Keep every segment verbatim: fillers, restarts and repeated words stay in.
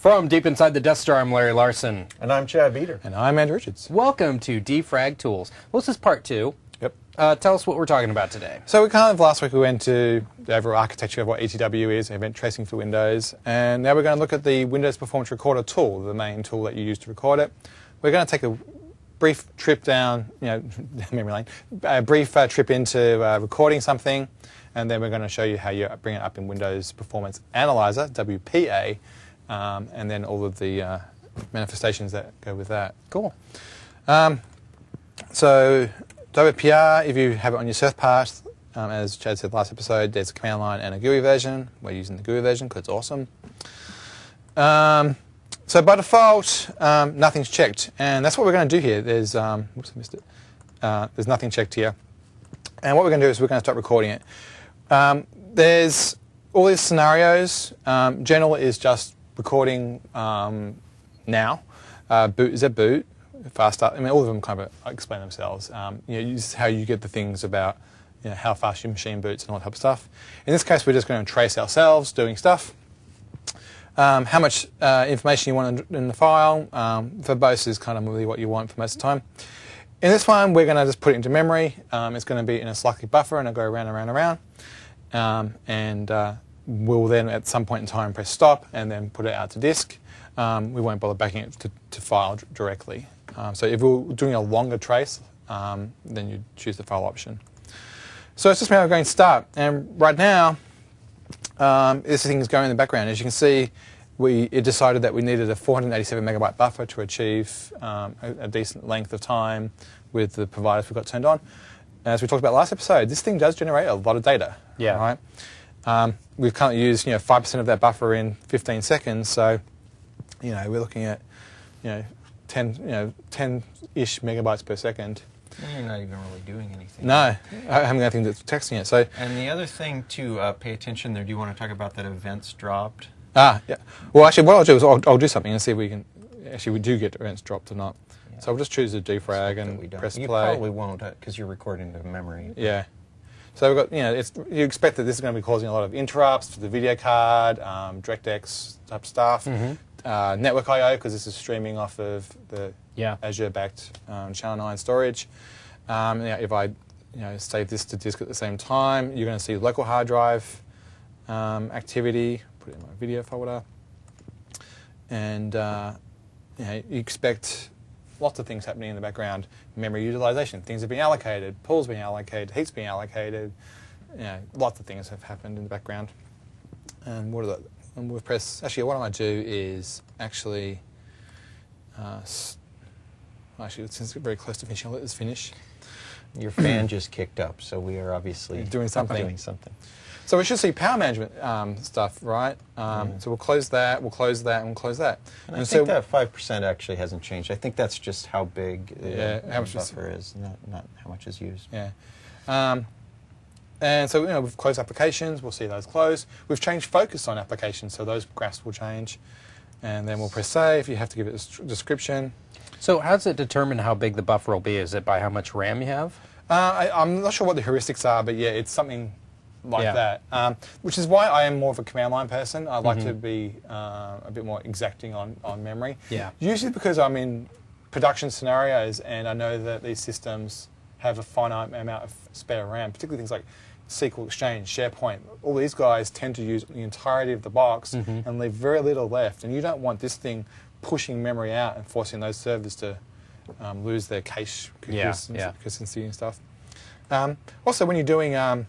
From deep inside the Death Star, I'm Larry Larson. And I'm Chad Beater. And I'm Andrew Richards. Welcome to Defrag Tools. Well, this is part two. Yep. Uh, tell us what we're talking about today. So we kind of, last week we went to the overall architecture of what E T W is, event tracing for Windows. And now we're going to look at the Windows Performance Recorder tool, the main tool that you use to record it. We're going to take a brief trip down, you know, memory lane, a brief uh, trip into uh, recording something. And then we're going to show you how you bring it up in Windows Performance Analyzer, W P A, um, and then all of the uh, manifestations that go with that. Cool. Um, so W P R, if you have it on your surf path, um, as Chad said last episode, there's a command line and a G U I version. We're using the G U I version because it's awesome. Um, so by default, um, nothing's checked, and that's what we're going to do here. There's, um, whoops, I missed it. Uh, there's nothing checked here, and what we're going to do is we're going to start recording it. Um, there's all these scenarios. Um, general is just recording um, now. Uh, boot is a boot. Fast start. I mean, all of them kind of explain themselves. Um, you know, this is how you get the things about, you know, how fast your machine boots and all that type of stuff. In this case, we're just going to trace ourselves doing stuff. Um, how much uh, information you want in the file. Um, verbose is kind of really what you want for most of the time. In this one, we're going to just put it into memory. Um, it's going to be in a Slucky buffer, and it'll go around and around and around. Um, and uh, we'll then, at some point in time, press stop and then put it out to disk. Um, we won't bother backing it to, to file d directly. Um, so if we're doing a longer trace, um, then you choose the file option. So it's just a matter of going start. And right now, um, this thing is going in the background. As you can see, we it decided that we needed a four hundred eighty-seven megabyte buffer to achieve um, a, a decent length of time with the providers we've got turned on. As we talked about last episode, this thing does generate a lot of data. Yeah. Right. Um, we've currently used, you know, five percent of that buffer in fifteen seconds. So, you know, we're looking at, you know, ten, you know, ten-ish megabytes per second. You're not even really doing anything. No, I haven't got anything that's texting it. So. And the other thing to uh, pay attention there, do you want to talk about that events dropped? Ah, yeah. Well, actually, what I'll do is I'll, I'll do something and see if we can. Actually, we do get events dropped or not. Yeah. So I'll just choose a defrag and we don't. press you play. You probably won't because you're recording to memory. Yeah. So we've got, you know, it's, you expect that this is going to be causing a lot of interrupts to the video card, um, DirectX type stuff, mm-hmm. uh, network I O because this is streaming off of the yeah. Azure-backed um, Channel nine storage. Um, you know, if I, you know, save this to disk at the same time, you're going to see local hard drive um, activity. Put it in my video folder, and uh, you know, you expect lots of things happening in the background. Memory utilization, things are being allocated, pools being allocated, heat's being allocated. You know, lots of things have happened in the background. And what are the? And we'll press. Actually, what I might do is actually. Uh, actually, since we're very close to finishing, I'll let this finish. Your fan just kicked up, so we are obviously doing something. Doing something. So we should see power management um, stuff, right? Um, yeah. So we'll close that, we'll close that, and we'll close that. And, and I so think that five percent actually hasn't changed. I think that's just how big uh, yeah, the how much buffer is, not, not how much is used. Yeah. Um, and so, you know, we've closed applications, we'll see those close. We've changed focus on applications, so those graphs will change. And then we'll press save. You have to give it a description. So how does it determine how big the buffer will be? Is it by how much RAM you have? Uh, I, I'm not sure what the heuristics are, but yeah, it's something like yeah. that. Um, which is why I am more of a command line person. I like mm-hmm. to be uh, a bit more exacting on, on memory. Yeah. Usually because I'm in production scenarios and I know that these systems have a finite amount of spare RAM, particularly things like S Q L Exchange, SharePoint. All these guys tend to use the entirety of the box mm-hmm. and leave very little left. And you don't want this thing pushing memory out and forcing those servers to um, lose their cache yeah, consistency yeah. consistency and stuff. Um, also, when you're doing um,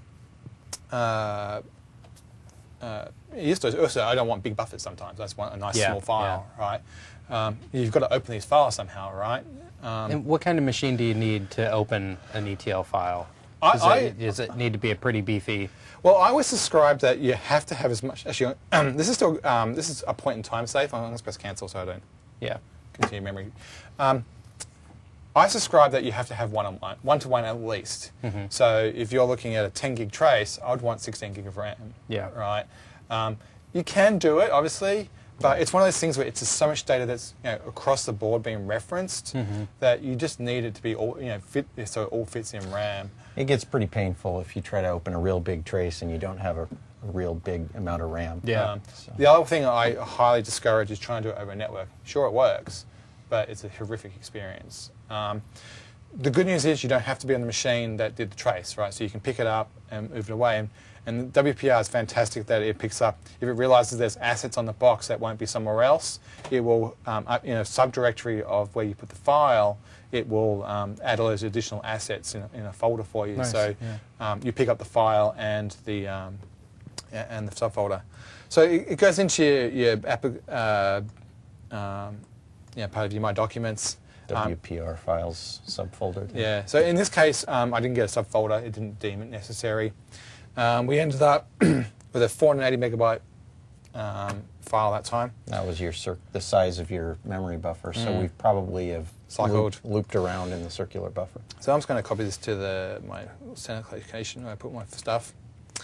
uh, uh, also, I don't want big buffers sometimes. I just want a nice yeah, small file, yeah. right? Um, you've got to open these files somehow, right? Um, and what kind of machine do you need to open an E T L file? I, Does, I, it, does it need to be a pretty beefy? Well, I always describe that you have to have as much. Actually, um, this is still um, this is a point in time safe. I'm going to press cancel so I don't. Yeah. Continue memory. Um, I subscribe that you have to have one on one, one to one at least. Mm-hmm. So if you're looking at a ten gig trace, I would want sixteen gig of RAM. Yeah. Right. Um, you can do it, obviously, but it's one of those things where it's just so much data that's, you know, across the board being referenced mm-hmm. that you just need it to be all, you know, fit so it all fits in RAM. It gets pretty painful if you try to open a real big trace and you don't have a a real big amount of RAM. Yeah. Um, So- The other thing I highly discourage is trying to do it over a network. Sure, it works, but it's a horrific experience. Um, the good news is you don't have to be on the machine that did the trace, right? So you can pick it up and move it away. And, and W P R is fantastic that it picks up. If it realizes there's assets on the box that won't be somewhere else, it will, um, up in a subdirectory of where you put the file, it will um, add all those additional assets in a, in a folder for you. Nice, So yeah. um, you pick up the file and the um, a- and the subfolder. So it, it goes into your, your app, uh, um, yeah, part of your My Documents. Um, W P R files subfolder. yeah. So in this case, um, I didn't get a subfolder. It didn't deem it necessary. Um, we ended up with a four hundred eighty megabyte um, file that time. That was your cir- the size of your memory buffer. So Mm. we probably have Cycled. looped, looped around in the circular buffer. So I'm just going to copy this to the my standard location where I put my stuff.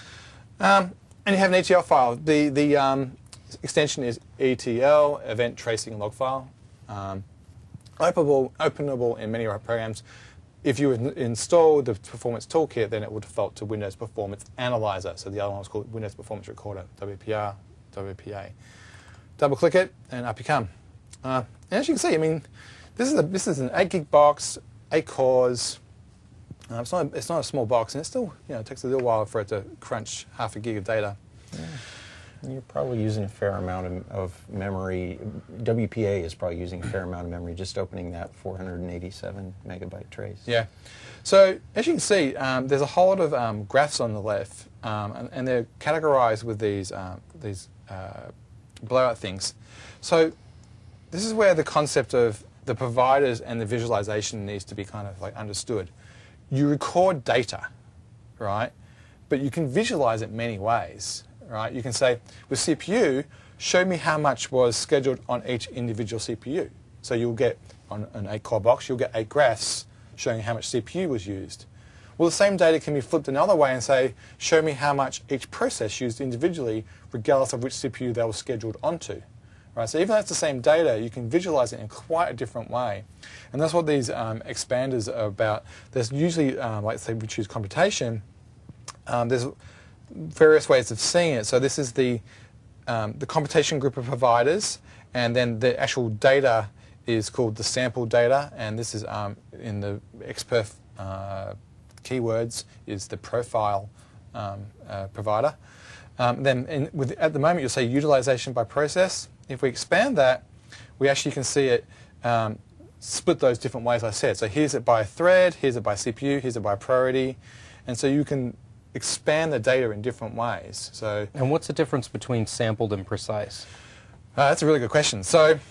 Um, and you have an E T L file. The the um, extension is E T L, Event Tracing Log File. Um, openable, openable in many of our programs. If you in- install the Performance Toolkit, then it will default to Windows Performance Analyzer. So the other one was called Windows Performance Recorder, W P R, W P A. Double click it, and up you come. Uh, and as you can see, I mean, this is a this is an eight gig box, eight cores. Uh, it's not a, it's not a small box, and it still you know it takes a little while for it to crunch half a gig of data. You're probably using a fair amount of, of memory. W P A is probably using a fair amount of memory just opening that four hundred eighty-seven megabyte trace. Yeah. So as you can see, um, there's a whole lot of um, graphs on the left, um, and, and they're categorized with these um, these uh, blowout things. So this is where the concept of the providers and the visualization needs to be kind of like understood. You record data, right? But you can visualize it many ways, right? You can say, with C P U, show me how much was scheduled on each individual C P U. So you'll get, on an eight core box, you'll get eight graphs showing how much C P U was used. Well, the same data can be flipped another way and say, show me how much each process used individually, regardless of which C P U they were scheduled onto. Right? So even though it's the same data, you can visualize it in quite a different way. And that's what these um, expanders are about. There's usually, um, like say we choose computation, um, there's various ways of seeing it. So this is the, um, the computation group of providers, and then the actual data is called the sample data, and this is um, in the XPerf uh, keywords is the profile um, uh, provider. Um, then in, with, at the moment you'll say utilization by process. If we expand that, we actually can see it um, split those different ways I said. So here's it by thread, here's it by C P U, here's it by priority, and so you can expand the data in different ways. So And what's the difference between sampled and precise? uh, that's a really good question. So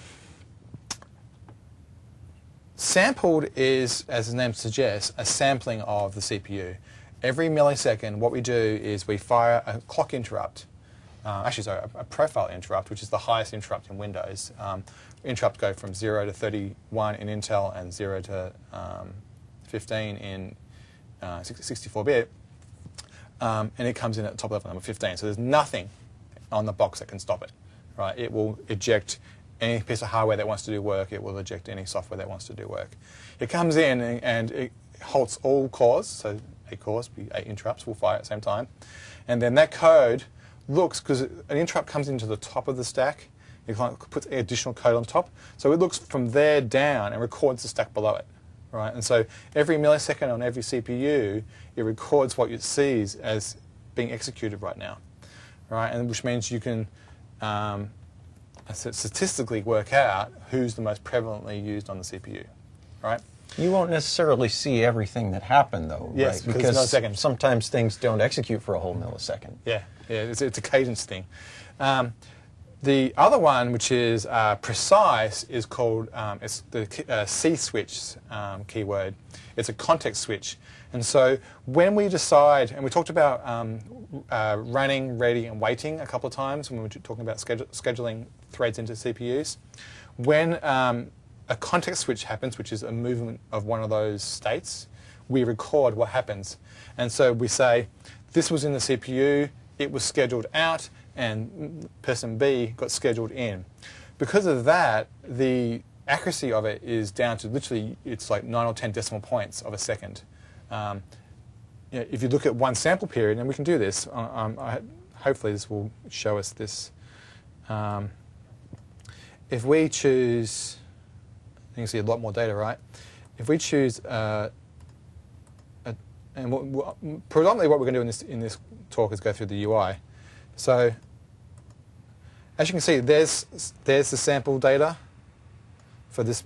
sampled is, as the name suggests, a sampling of the C P U. Every millisecond, what we do is we fire a clock interrupt. Uh, actually, sorry, a, a profile interrupt, which is the highest interrupt in Windows. Um, interrupts go from zero to thirty-one in Intel and zero to um, fifteen in uh, sixty-four bit. Um, and it comes in at the top level, number fifteen. So there's nothing on the box that can stop it. Right? It will eject any piece of hardware that wants to do work. It will eject any software that wants to do work. It comes in and, and it halts all cores. So eight cores, eight interrupts will fire at the same time. And then that code looks, because an interrupt comes into the top of the stack, it puts additional code on top. So it looks from there down and records the stack below it. Right? And so every millisecond on every C P U, it records what it sees as being executed right now. Right? And which means you can um, statistically work out who's the most prevalently used on the C P U. Right? You won't necessarily see everything that happened, though, Yes, right? because it's millisecond. sometimes things don't execute for a whole millisecond. Yeah, yeah, it's, it's a cadence thing. Um, the other one, which is uh, precise, is called um, it's the uh, C switch um, keyword. It's a context switch, and so when we decide, and we talked about um, uh, running, ready, and waiting a couple of times when we were talking about schedule, scheduling threads into C P Us, when um, a context switch happens, which is a movement of one of those states, we record what happens. And so we say, this was in the C P U, it was scheduled out, and person B got scheduled in. Because of that, the accuracy of it is down to literally, it's like nine or ten decimal points of a second. Um, you know, if you look at one sample period, and we can do this, um, I hope hopefully this will show us this. Um, if we choose, you can see a lot more data, right? If we choose, uh, a, and what, what, predominantly what we're going to do in this, in this talk is go through the U I. So as you can see, there's, there's the sample data for this.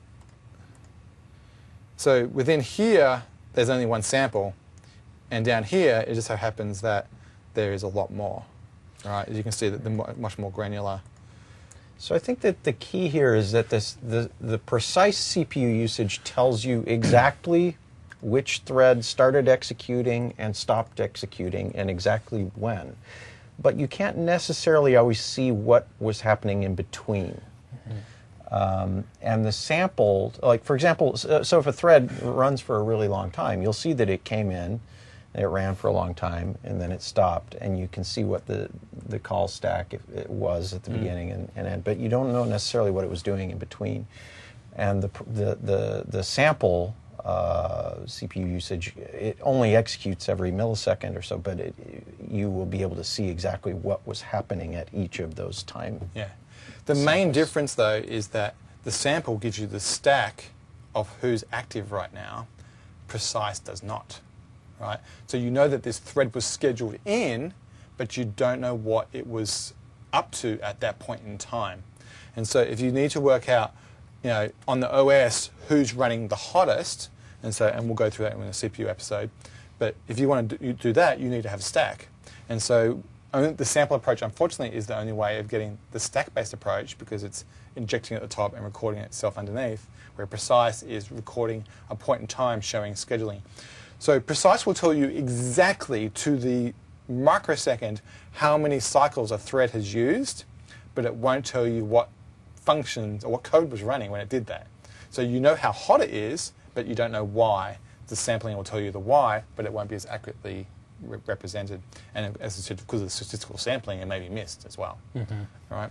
So within here, there's only one sample. And down here, it just so happens that there is a lot more. Right? As you can see, that they're much more granular. So I think that the key here is that this, the, the precise C P U usage tells you exactly which thread started executing and stopped executing and exactly when. But you can't necessarily always see what was happening in between. Mm-hmm. um, and the sample, like for example, so, so if a thread runs for a really long time, you'll see that it came in, it ran for a long time, and then it stopped, and you can see what the, the call stack if it was at the mm. beginning and, and end, but you don't know necessarily what it was doing in between. And the, the, the, the sample uh, C P U usage, it only executes every millisecond or so, but it, you will be able to see exactly what was happening at each of those time. Yeah. The samples. main difference, though, is that the sample gives you the stack of who's active right now. Precise does not. Right? So you know that this thread was scheduled in, but you don't know what it was up to at that point in time. And so if you need to work out, you know, on the O S who's running the hottest, and so and we'll go through that in a C P U episode. But if you want to do, do that, you need to have a stack. And so only, the sample approach, unfortunately, is the only way of getting the stack-based approach because it's injecting at the top and recording itself underneath, where precise is recording a point in time showing scheduling. So precise will tell you exactly to the microsecond how many cycles a thread has used, but it won't tell you what functions or what code was running when it did that. So you know how hot it is, but you don't know why. The sampling will tell you the why, but it won't be as accurately re represented. And as I said, because of the statistical sampling, it may be missed as well. Mm-hmm. Right?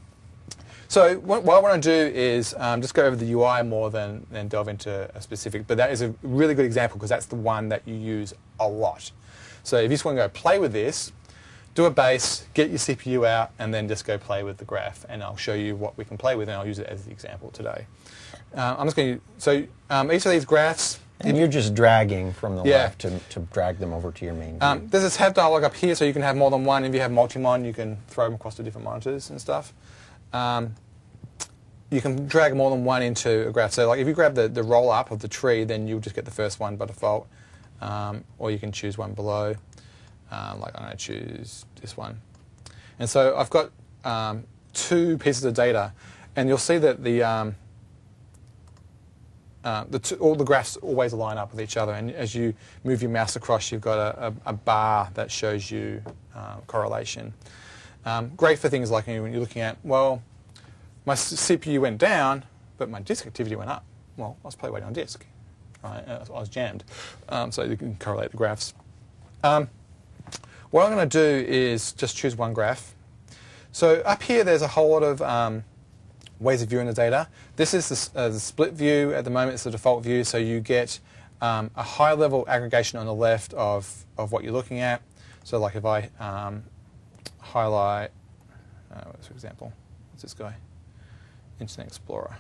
So what, what I want to do is um, just go over the U I more than, than delve into a specific, but that is a really good example because that's the one that you use a lot. So if you just want to go play with this, do a base, get your C P U out, and then just go play with the graph, and I'll show you what we can play with, and I'll use it as the example today. Uh, I'm just going to, so um, each of these graphs... And you're just dragging from the yeah. left to, to drag them over to your main view. Um, there's this tab dialog up here, so you can have more than one. If you have multi-mon, you can throw them across to different monitors and stuff. Um, you can drag more than one into a graph. So like if you grab the, the roll-up of the tree, then you'll just get the first one by default. Um, or you can choose one below. Um, like I'm going to choose this one. And so I've got um, two pieces of data. And you'll see that the, um, uh, the two, all the graphs always line up with each other. And as you move your mouse across, you've got a, a, a bar that shows you uh, correlation. Um, great for things like when you're looking at, well, my C P U went down, but my disk activity went up. Well, I was probably waiting on disk. Right? I was jammed. Um, so you can correlate the graphs. Um, what I'm going to do is just choose one graph. So up here, there's a whole lot of um, ways of viewing the data. This is the, uh, the split view. At the moment, it's the default view. So you get um, a high-level aggregation on the left of, of what you're looking at. So like if I um, highlight, uh, for example, what's this guy? Internet Explorer.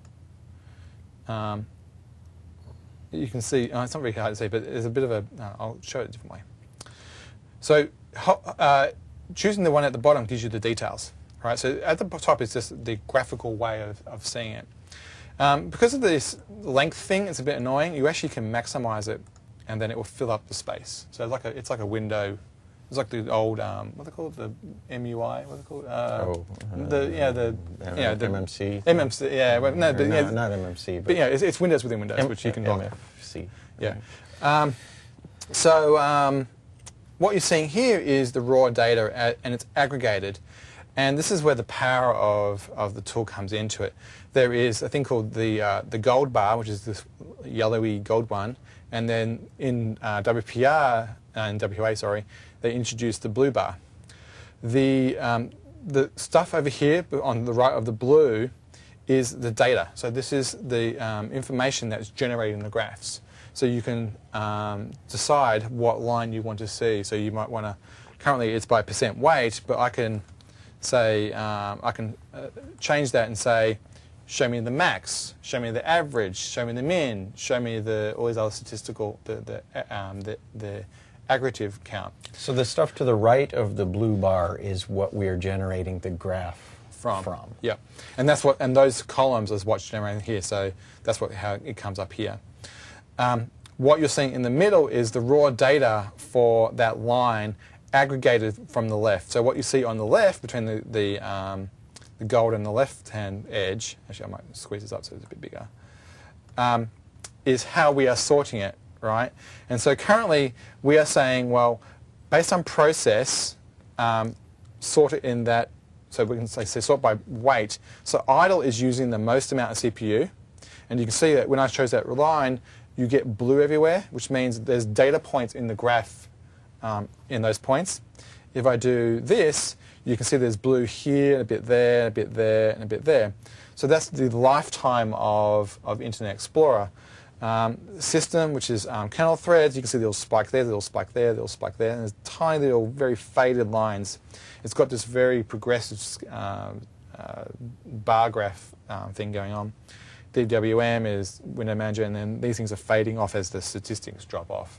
Um, you can see, oh, it's not very hard to see, but there's a bit of a, uh, I'll show it a different way. So uh, choosing the one at the bottom gives you the details. Right? So at the top is just the graphical way of, of seeing it. Um, because of this length thing, it's a bit annoying. You actually can maximize it, and then it will fill up the space. So it's like a, it's like a window. It's like the old, um, what are they called? The M U I? What are they called? Uh, oh, uh, the yeah the M yeah the M M C. M M C. Yeah, well, no, but, no, yeah, not M M C. But, but yeah, it's, it's Windows within Windows, M which you can dock. M F C. Yeah. Um, so um, what you're seeing here is the raw data, at, and it's aggregated. And this is where the power of, of the tool comes into it. There is a thing called the, uh, the gold bar, which is this yellowy gold one. And then in uh, W P R, and W A, sorry, they introduced the blue bar. The, um, the stuff over here on the right of the blue is the data. So this is the um, information that's generated in the graphs. So you can um, decide what line you want to see. So you might want to currently it's by percent weight, but I can say, um, I can uh, change that and say, show me the max, show me the average, show me the min, show me the all these other statistical, the the um, the, the aggregative count. So the stuff to the right of the blue bar is what we are generating the graph From. from. Yeah, and that's what, and those columns is what's generated here. So that's what how it comes up here. Um, what you're seeing in the middle is the raw data for that line aggregated from the left. So what you see on the left between the the, um, the gold and the left-hand edge. Actually, I might squeeze this up so it's a bit bigger. Um, is how we are sorting it, right? And so currently we are saying, well, based on process, um, sort it in that. So we can say, say sort by weight. So idle is using the most amount of C P U. And you can see that when I chose that line, you get blue everywhere, which means there's data points in the graph um, in those points. If I do this, you can see there's blue here, a bit there, a bit there, and a bit there. So that's the lifetime of, of Internet Explorer. Um, system, which is um, kernel threads, you can see the little spike there, the little spike there, the little spike there, and there's tiny little, very faded lines. It's got this very progressive uh, uh, bar graph um, thing going on. D W M is Window Manager, and then these things are fading off as the statistics drop off.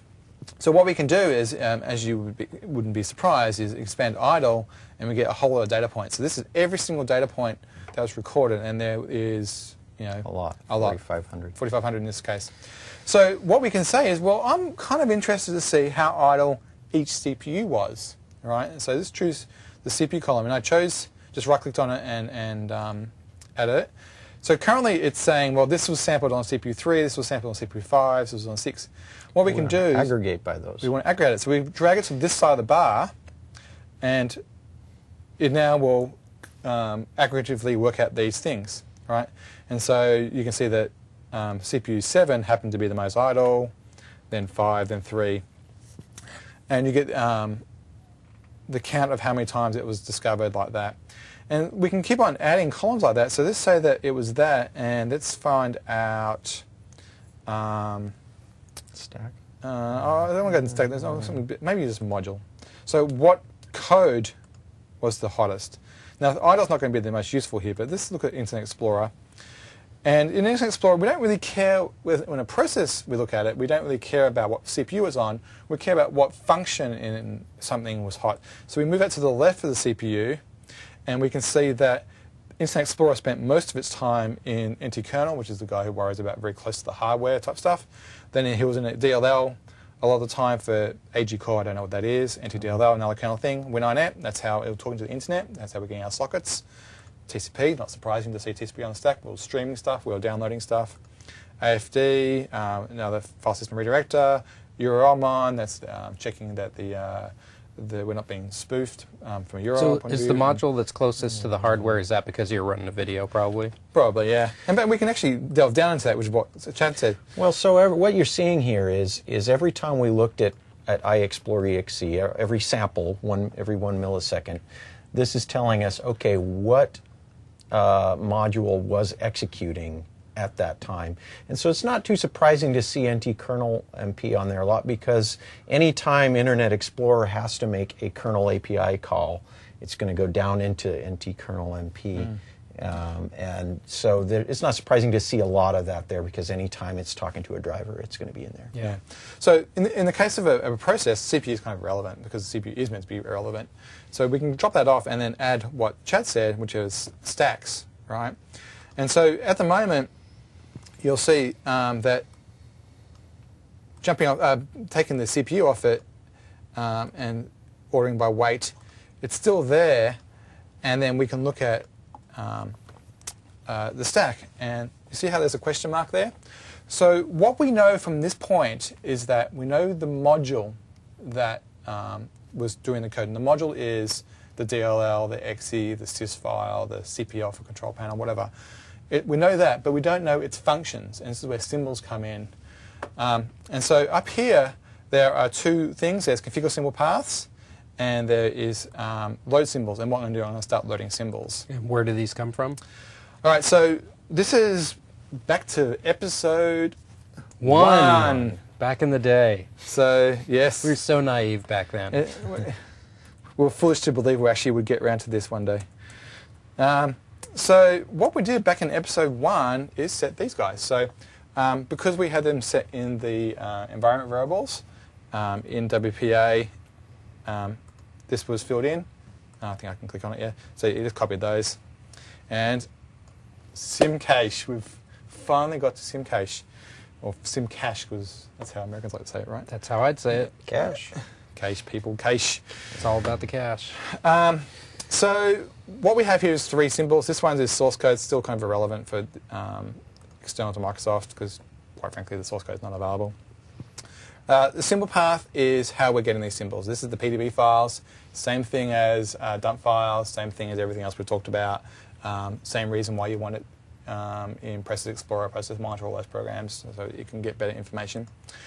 So what we can do is, um, as you would be, wouldn't be surprised, is expand idle, and we get a whole lot of data points. So this is every single data point that was recorded, and there is, you know, A lot. a lot, forty-five hundred. forty-five hundred in this case. So what we can say is, well, I'm kind of interested to see how idle each C P U was, right? And so let's choose the C P U column, and I chose, just right-clicked on it and, and um, edit it. So currently it's saying, well, this was sampled on C P U three, this was sampled on C P U five, this was on six. What we, We can wanna do is aggregate by those. we want to aggregate it. So we drag it to this side of the bar, and it now will um, aggregatively work out these things, right? And so you can see that um, C P U seven happened to be the most idle, then five, then three. And you get um, the count of how many times it was discovered like that. And we can keep on adding columns like that. So let's say that it was that, and let's find out... Um, Stack. uh, oh, I don't want to go and stack. There's something bit, maybe just module. So what code was the hottest? Now, idle's not going to be the most useful here, but let's look at Internet Explorer. And in Internet Explorer, we don't really care, with, when a process we look at it, we don't really care about what C P U it's on. We care about what function in something was hot. So we move that to the left of the C P U, and we can see that Internet Explorer spent most of its time in N T kernel, which is the guy who worries about very close to the hardware type stuff. Then he was in a D L L a lot of the time for A G core, I don't know what that is, N T D L L, another kernel thing. Win dot net, that's how it was talking to the internet, that's how we're getting our sockets. T C P, not surprising to see T C P on the stack, we were streaming stuff, we were downloading stuff. A F D, um, another file system redirector. EuroMon, that's um, checking that the, uh, the we're not being spoofed um, from a Euro So point is of the view. module that's closest to the hardware, is that because you're running a video probably? Probably, yeah. And but we can actually delve down into that, which is what Chad said. Well, so ev- what you're seeing here is is every time we looked at at iExplore E X E, every sample, one every one millisecond, this is telling us, okay, what uh, module was executing at that time. And so it's not too surprising to see N T kernel M P on there a lot, because anytime Internet Explorer has to make a kernel A P I call, it's going to go down into N T kernel M P. Mm. Um, and so there, it's not surprising to see a lot of that there, because anytime it's talking to a driver, it's going to be in there. Yeah. So in the, in the case of a, of a process, C P U is kind of relevant, because the C P U is meant to be irrelevant. So we can drop that off and then add what Chad said, which is stacks, right? And so at the moment, you'll see um, that jumping off, uh, taking the C P U off it um, and ordering by weight, it's still there, and then we can look at um, uh, the stack, and you see how there's a question mark there? So what we know from this point is that we know the module that um, was doing the code, and the module is the D L L, the E X E, the sys file, the C P L for control panel, whatever. It, we know that, but we don't know its functions, and this is where symbols come in. Um, and so up here, there are two things. There's configure symbol paths, and there is um, load symbols. And what I'm going to do, I'm going to start loading symbols. And where do these come from? All right, so this is back to episode One. one. Back in the day. So, yes. We were so naive back then. It- we were foolish to believe we actually would get around to this one day. Um, so what we did back in episode one is set these guys. So um, because we had them set in the uh, environment variables um, in W P A, um, this was filled in. Uh, I think I can click on it, yeah. So you just copied those. And SimCache, we've finally got to SimCache. Or SimCache, because that's how Americans like to say it, right? That's how I'd say it. Cache. Cache, people, cache. It's all about the cache. Um, so what we have here is three symbols. This one is source code, still kind of irrelevant for um, external to Microsoft, because quite frankly the source code is not available. Uh, the symbol path is how we're getting these symbols. This is the P D B files, same thing as uh, dump files, same thing as everything else we've talked about. Um, same reason why you want it um, in Process Explorer, Process Monitor, all those programs, so you can get better information.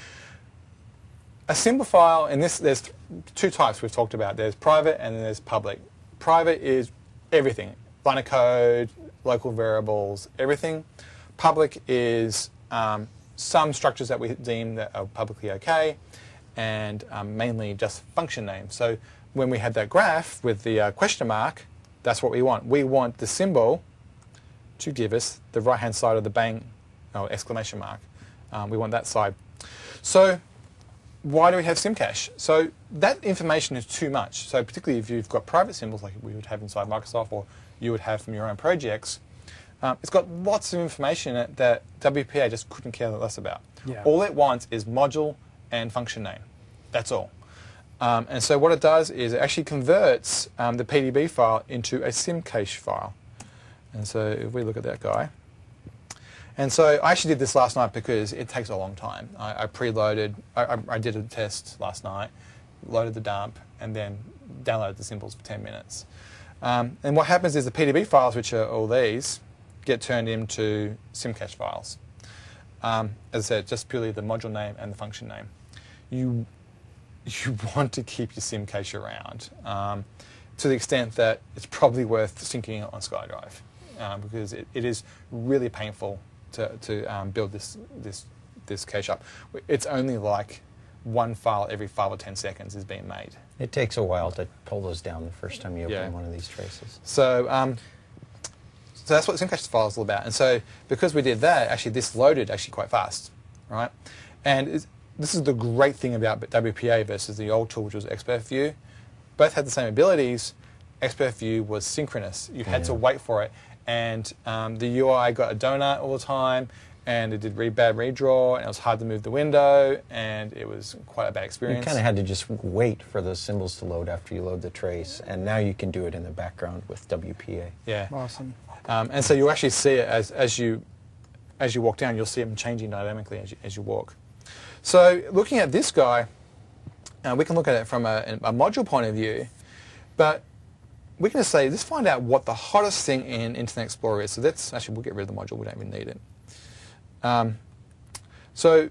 A symbol file, and this there's two types we've talked about. There's private and then there's public. Private is everything, line of code, local variables, everything. Public is um, some structures that we deem that are publicly okay, and um, mainly just function names. So when we had that graph with the uh, question mark, that's what we want. We want the symbol to give us the right-hand side of the bang, or exclamation mark. Um, we want that side. So why do we have SimCache? So that information is too much. So particularly if you've got private symbols like we would have inside Microsoft or you would have from your own projects, um, it's got lots of information that, that W P A just couldn't care less about. Yeah. All it wants is module and function name. That's all. Um, and so what it does is it actually converts um, the P D B file into a SimCache file. And so if we look at that guy, and so I actually did this last night because it takes a long time. I, I preloaded, I, I, I did a test last night, loaded the dump, and then downloaded the symbols for ten minutes. Um, and what happens is the P D B files, which are all these, get turned into SimCache files. Um, as I said, just purely the module name and the function name. You, you want to keep your SimCache around um, to the extent that it's probably worth syncing it on SkyDrive um, because it, it is really painful to, to um, build this, this, this cache up. It's only like one file every five or ten seconds is being made. It takes a while to pull those down the first time you open Yeah. one of these traces. So, um, so that's what the SimCache file is all about. And so because we did that, actually this loaded actually quite fast, right? And it's, this is the great thing about W P A versus the old tool, which was XPathView. Both had the same abilities. XPathView was synchronous. You had Yeah. to wait for it. And um, the U I got a donut all the time, and it did read bad redraw, and it was hard to move the window, and it was quite a bad You experience. kind of had to just wait for those symbols to load after you load the trace, and now you can do it in the background with W P A. Yeah. Awesome. Um, and so you actually see it as, as you as you walk down, you'll see them changing dynamically as you, as you walk. So looking at this guy, uh, we can look at it from a, a module point of view, but we can just say, let's find out what the hottest thing in Internet Explorer is. So that's actually, we'll get rid of the module, we don't even need it. Um, so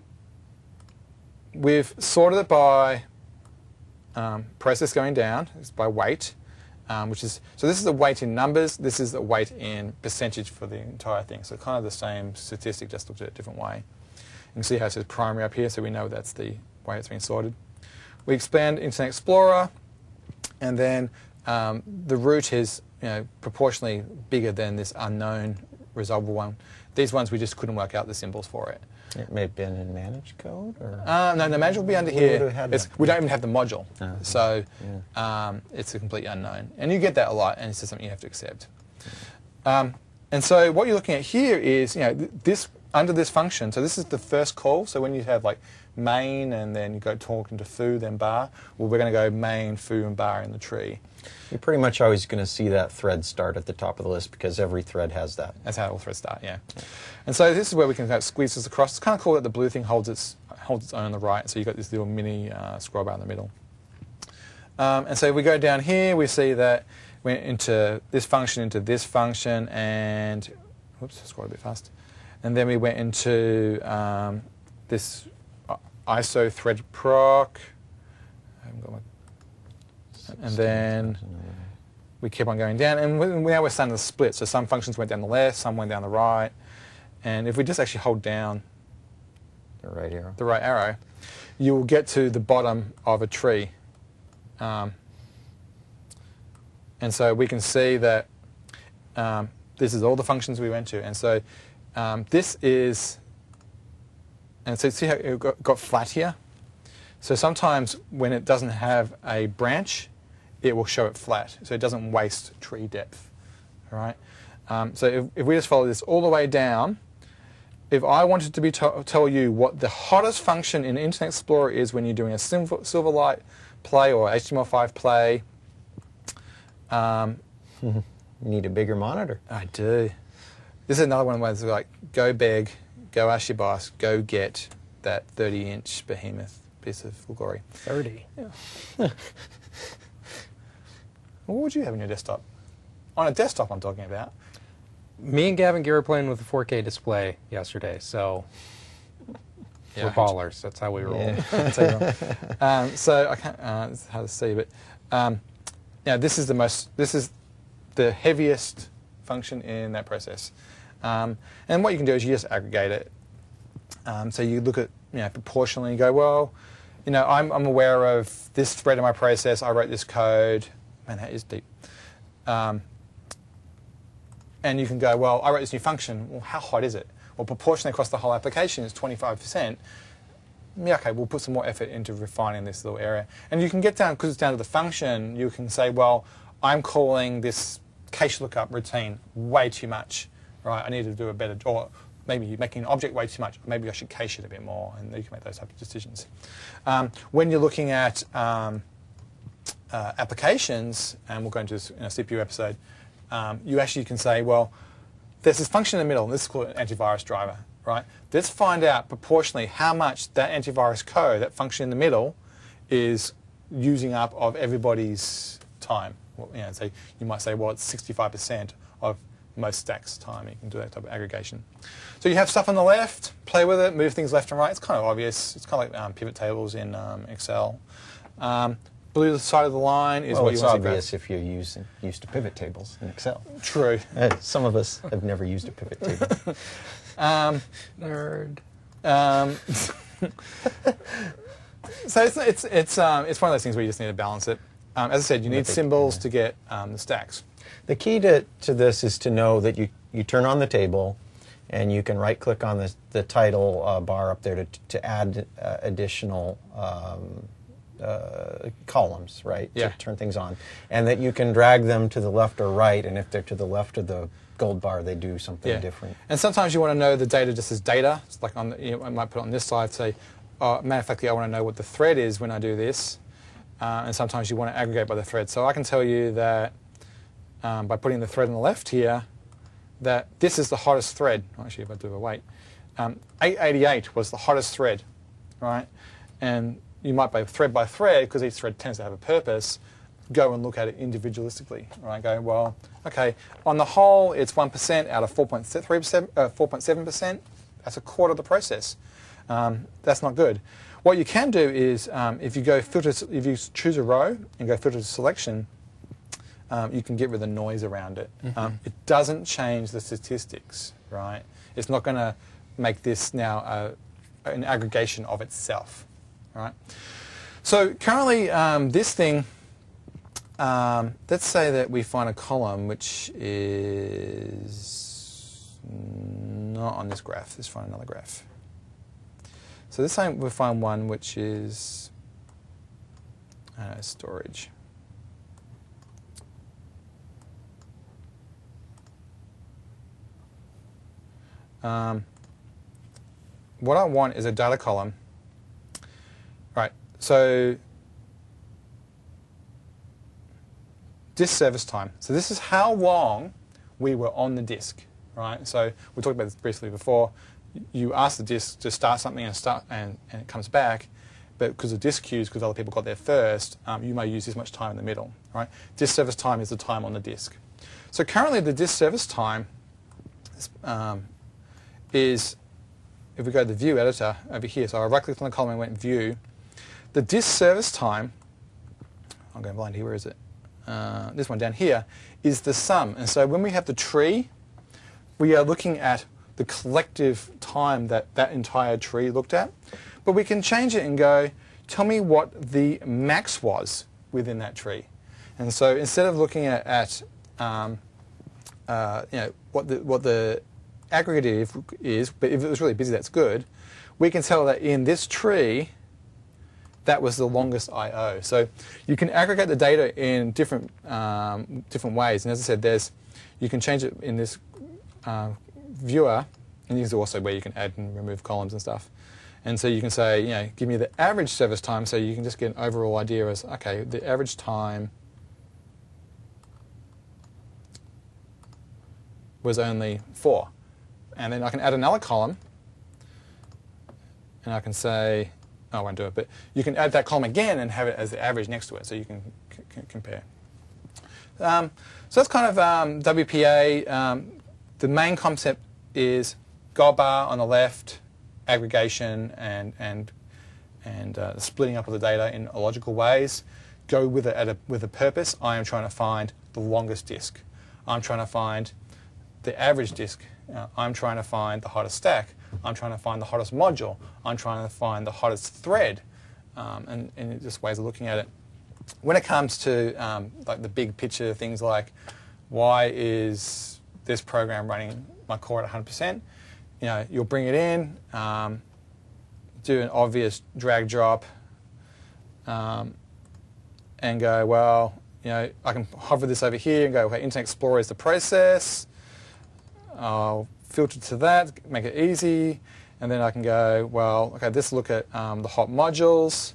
we've sorted it by um, process going down, it's by weight, um, which is, so this is a weight in numbers, this is a weight in percentage for the entire thing. So kind of the same statistic, just looked at it a different way. You can see how it says primary up here, so we know that's the way it's been sorted. We expand Internet Explorer, and then um, the root is you know, proportionally bigger than this unknown resolvable one. These ones we just couldn't work out the symbols for it. It may have been in managed code, or Uh, no, the module will be under We here. would've had It's, that. we don't even have the module, Oh, so yeah. um, it's a complete unknown. And you get that a lot, and it's just something you have to accept. Um, and so what you're looking at here is, you know, th this under this function. So this is the first call. So when you have like main, and then you go talking to foo, then bar. Well, we're going to go main, foo, and bar in the tree. You're pretty much always going to see that thread start at the top of the list because every thread has that. That's how all threads start, yeah. And so this is where we can kind of squeeze this across. It's kind of cool that the blue thing holds its holds its own on the right. So you've got this little mini uh, scroll bar in the middle. Um, and so if we go down here, we see that we're into this function, into this function, and whoops, scroll a bit fast. And then we went into um, this I S O thread proc. I haven't got my, and then we keep on going down, and we, now we're starting to split. So some functions went down the left, some went down the right. And if we just actually hold down The right arrow. the right arrow, you will get to the bottom of a tree. Um, And so we can see that um, this is all the functions we went to. And so um, this is, and so see how it got, got flat here? So sometimes when it doesn't have a branch, it will show it flat, so it doesn't waste tree depth. All right. Um, so if, if we just follow this all the way down, if I wanted to be to tell you what the hottest function in Internet Explorer is when you're doing a Silverlight play or H T M L five play, um, You need a bigger monitor. I do. This is another one where it's like, go beg, go ask your boss, go get that thirty inch behemoth piece of glory. thirty. Yeah. What would you have on your desktop? On a desktop, I'm talking about. Me and Gavin Gear were playing with a four K display yesterday, so Yeah, we're ballers. That's how we roll. Yeah. I'll tell you what. um, so I can't. Uh, it's hard to see, but um, yeah, this is the most. This is the heaviest function in that process. Um, and what you can do is you just aggregate it. Um, so you look at you know proportionally and go, well, you know, I'm I'm aware of this thread in my process. I wrote this code. Man, that is deep. Um, and you can go, well, I wrote this new function. Well, how hot is it? Well, proportionally across the whole application is twenty-five percent. Yeah, okay, we'll put some more effort into refining this little area. And you can get down, because it's down to the function, you can say, well, I'm calling this cache lookup routine way too much, right? I need to do a better, or maybe you're making an object way too much. Maybe I should cache it a bit more, and you can make those type of decisions. Um, when you're looking at um, uh, applications, and we'll go into this in a C P U episode, um, you actually can say, well, there's this function in the middle, and this is called an antivirus driver, right? Let's find out proportionally how much that antivirus code, that function in the middle, is using up of everybody's time. Well, you know, so you might say, well, it's sixty-five percent of most stacks' time. You can do that type of aggregation. So you have stuff on the left, play with it, move things left and right. It's kind of obvious. It's kind of like um, pivot tables in um, Excel. Um, blue side of the line is Well, what it's you want to obvious if you're using, used to pivot tables in Excel. True. Uh, some of us have never used a pivot table. Um, Nerd. Um, so it's it's it's um, it's one of those things where you just need to balance it. Um, as I said, you need With the- symbols yeah. to get um, the stacks. The key to, to this is to know that you, you turn on the table and you can right-click on the, the title uh, bar up there to, to add uh, additional um, uh, columns, right, Yeah. to turn things on. And that you can drag them to the left or right, and if they're to the left of the gold bar, they do something Yeah. different. And sometimes you want to know the data just as data. It's like on the, you know, I might put it on this side, say, oh, matter of fact, I want to know what the thread is when I do this. Uh, and sometimes you want to aggregate by the thread. So I can tell you that um, by putting the thread on the left here, that this is the hottest thread. Actually, if I do a wait, um, eight eighty-eight was the hottest thread, right? And you might by thread by thread, because each thread tends to have a purpose, go and look at it individualistically, right? Go, well, okay, on the whole, it's one percent out of four point three percent, uh, four point seven percent. That's a quarter of the process. Um, that's not good. What you can do is, um, if you go filter, if you choose a row and go filter to selection, um, you can get rid of the noise around it. Mm-hmm. um, it doesn't change the statistics, right? It's not going to make this now a, an aggregation of itself, right? So currently, um, this thing, um, let's say that we find a column which is not on this graph. Let's find another graph. So this time we'll find one which is uh, storage. Um, what I want is a data column. Right, so disk service time. So this is how long we were on the disk, right? So we talked about this briefly before. You ask the disk to start something and start, and, and it comes back, but because of disk queues, because other people got there first, um, you may use this much time in the middle, right? Disk service time is the time on the disk. So currently, the disk service time is, um, is if we go to the View editor over here. So I right-clicked on the column and went View. The disk service time, I'm going blind here. Where is it? Uh, this one down here is the sum. And so when we have the tree, we are looking at the collective time that that entire tree looked at. But we can change it and go, tell me what the max was within that tree. And so instead of looking at, at um, uh, you know, what the what the aggregate is, but if it was really busy, that's good. We can tell that in this tree, that was the longest I O. So you can aggregate the data in different um, different ways. And as I said, there's you can change it in this uh, viewer, and this is also where you can add and remove columns and stuff. And so you can say, you know, give me the average service time, so you can just get an overall idea as, okay, the average time was only four. And then I can add another column, and I can say, oh, I won't do it, but you can add that column again and have it as the average next to it, so you can c c compare. Um, so that's kind of um, W P A. Um, the main concept is gold bar on the left, aggregation and and and uh, splitting up of the data in logical ways. Go with it at a, with a purpose. I am trying to find the longest disk. I'm trying to find the average disk. Uh, I'm trying to find the hottest stack. I'm trying to find the hottest module. I'm trying to find the hottest thread, um, and, and just ways of looking at it. When it comes to um, like the big picture things like why is this program running my core at one hundred percent, you know, you'll bring it in, um, do an obvious drag drop, um, and go, well, you know, I can hover this over here and go, okay, Internet Explorer is the process. I'll filter to that, make it easy, and then I can go, well, okay, let's look at um, the hot modules,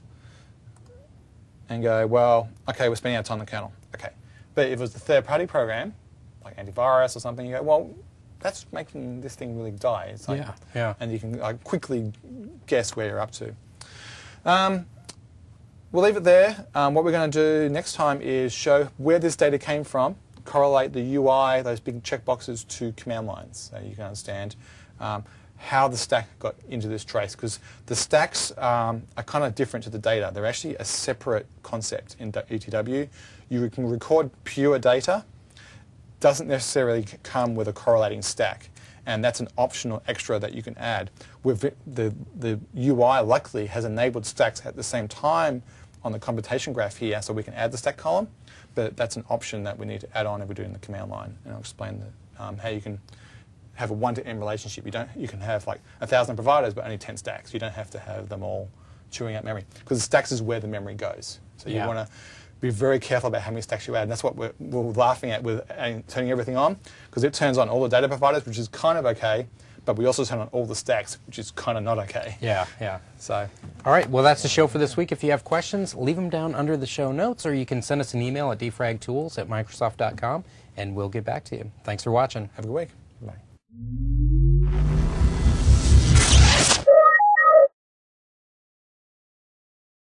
and go, well, okay, we're spending our time on the kernel. Okay, but if it was a third-party program, like antivirus or something, you go, well, that's making this thing really die. It's like, Yeah, yeah. And you can like, quickly guess where you're up to. Um, we'll leave it there. Um, what we're going to do next time is show where this data came from, correlate the U I, those big checkboxes, to command lines, so you can understand um, how the stack got into this trace, because the stacks um, are kind of different to the data. They're actually a separate concept in E T W. You can record pure data, doesn't necessarily come with a correlating stack, and that's an optional extra that you can add. With the, the U I luckily has enabled stacks at the same time on the computation graph here, so we can add the stack column, but that's an option that we need to add on if we're doing the command line, and I'll explain the, um, how you can have a one-to-n relationship. You don't. You can have like a thousand providers, but only ten stacks. You don't have to have them all chewing up memory, because the stacks is where the memory goes. So you Yeah. want to be very careful about how many stacks you add, and that's what we're, we're laughing at with uh, turning everything on, because it turns on all the data providers, which is kind of okay, but we also turn on all the stacks, which is kind of not okay. Yeah, yeah. So, All right, well, that's the show for this week. If you have questions, leave them down under the show notes, or you can send us an email at defragtools at microsoft dot com, and we'll get back to you. Thanks for watching. have a good week. Bye.